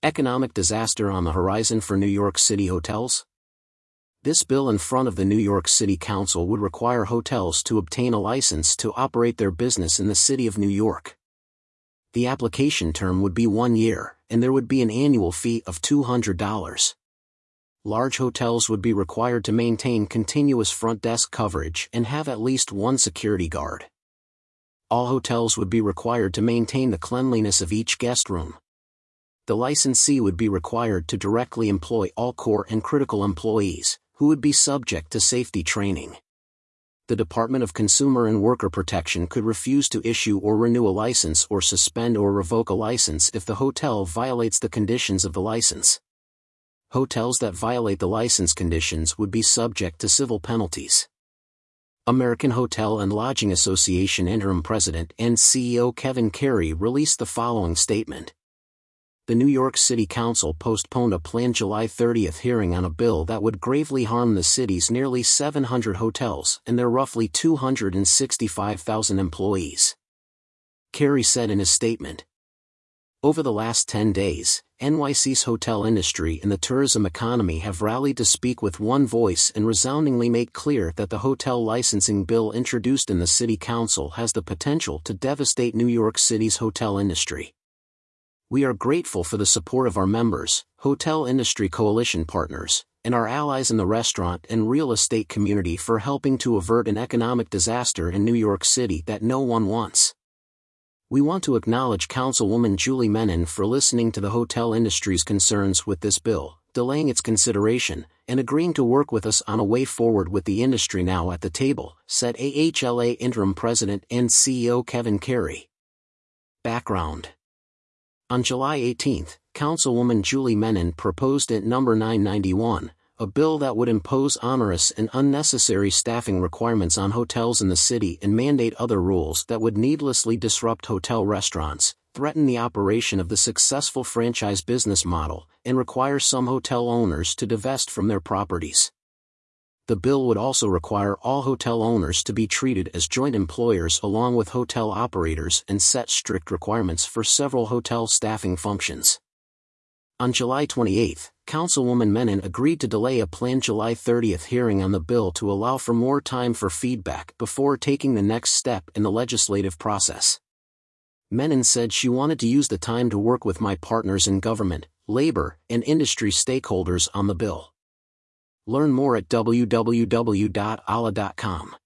Economic disaster on the horizon for New York City hotels? This bill in front of the New York City Council would require hotels to obtain a license to operate their business in the city of New York. The application term would be 1 year, and there would be an annual fee of $200. Large hotels would be required to maintain continuous front desk coverage and have at least one security guard. All hotels would be required to maintain the cleanliness of each guest room. The licensee would be required to directly employ all core and critical employees, who would be subject to safety training. The Department of Consumer and Worker Protection could refuse to issue or renew a license or suspend or revoke a license if the hotel violates the conditions of the license. Hotels that violate the license conditions would be subject to civil penalties. American Hotel and Lodging Association interim president and CEO Kevin Carey released the following statement. The New York City Council postponed a planned July 30 hearing on a bill that would gravely harm the city's nearly 700 hotels and their roughly 265,000 employees. Carey said in his statement, "Over the last 10 days, NYC's hotel industry and the tourism economy have rallied to speak with one voice and resoundingly make clear that the hotel licensing bill introduced in the City Council has the potential to devastate New York City's hotel industry. We are grateful for the support of our members, hotel industry coalition partners, and our allies in the restaurant and real estate community for helping to avert an economic disaster in New York City that no one wants. We want to acknowledge Councilwoman Julie Menin for listening to the hotel industry's concerns with this bill, delaying its consideration, and agreeing to work with us on a way forward with the industry now at the table," said AHLA interim president and CEO Kevin Carey. Background. On July 18, Councilwoman Julie Menin proposed at No. 991, a bill that would impose onerous and unnecessary staffing requirements on hotels in the city and mandate other rules that would needlessly disrupt hotel restaurants, threaten the operation of the successful franchise business model, and require some hotel owners to divest from their properties. The bill would also require all hotel owners to be treated as joint employers along with hotel operators and set strict requirements for several hotel staffing functions. On July 28, Councilwoman Menin agreed to delay a planned July 30 hearing on the bill to allow for more time for feedback before taking the next step in the legislative process. Menin said she wanted to use the time to work with my partners in government, labor, and industry stakeholders on the bill. Learn more at www.ala.com.